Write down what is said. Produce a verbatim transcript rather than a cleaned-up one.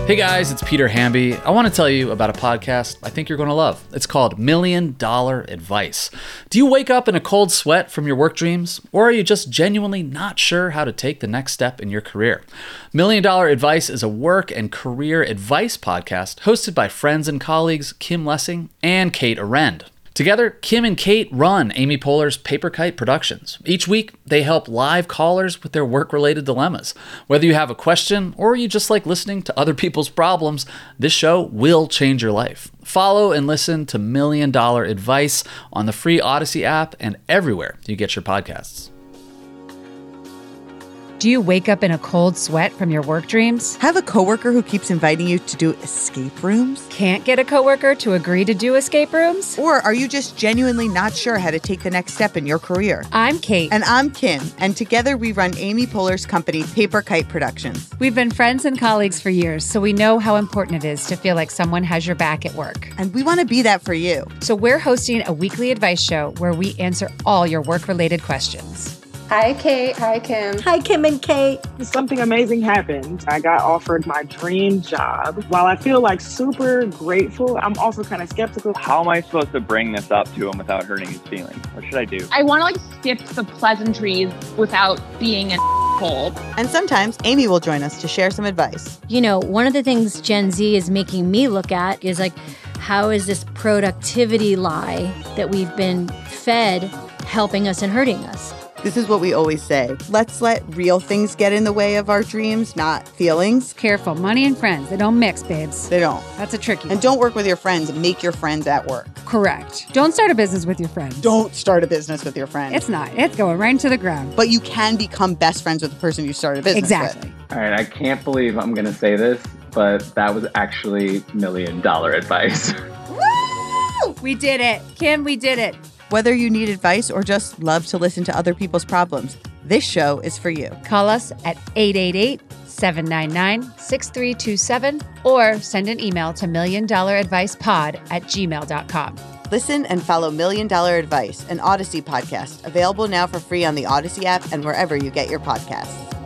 Hey guys, it's Peter Hamby. I want to tell you about a podcast I think you're going to love. It's called Million Dollar Advice. Do you wake up in a cold sweat from your work dreams? Or are you just genuinely not sure how to take the next step in your career? Million Dollar Advice is a work and career advice podcast hosted by friends and colleagues Kim Lessing and Kate Arend. Together, Kim and Kate run Amy Poehler's Paper Kite Productions. Each week, they help live callers with their work-related dilemmas. Whether you have a question or you just like listening to other people's problems, this show will change your life. Follow and listen to Million Dollar Advice on the free Odyssey app and everywhere you get your podcasts. Do you wake up in a cold sweat from your work dreams? Have a coworker who keeps inviting you to do escape rooms? Can't get a coworker to agree to do escape rooms? Or are you just genuinely not sure how to take the next step in your career? I'm Kate. And I'm Kim. And together we run Amy Poehler's company, Paper Kite Productions. We've been friends and colleagues for years, so we know how important it is to feel like someone has your back at work. And we want to be that for you. So we're hosting a weekly advice show where we answer all your work-related questions. Hi, Kate. Hi, Kim. Hi, Kim and Kate. Something amazing happened. I got offered my dream job. While I feel like super grateful, I'm also kind of skeptical. How am I supposed to bring this up to him without hurting his feelings? What should I do? I want to like skip the pleasantries without being an asshole. And sometimes Amy will join us to share some advice. You know, one of the things Gen Z is making me look at is like, how is this productivity lie that we've been fed helping us and hurting us? This is what we always say. Let's let real things get in the way of our dreams, not feelings. Careful, money and friends, they don't mix, babes. They don't. That's a tricky And one. don't work with your friends. Make your friends at work. Correct. Don't start a business with your friends. Don't start a business with your friends. It's not. It's going right into the ground. But you can become best friends with the person you started a business Exactly. with. All right, I can't believe I'm going to say this, but that was actually million dollar advice. Woo! We did it. Kim, we did it. Whether you need advice or just love to listen to other people's problems, this show is for you. Call us at eight eight eight, seven nine nine, six three two seven or send an email to million dollar advice pod at gmail dot com. Listen and follow Million Dollar Advice, an Odyssey podcast, available now for free on the Odyssey app and wherever you get your podcasts.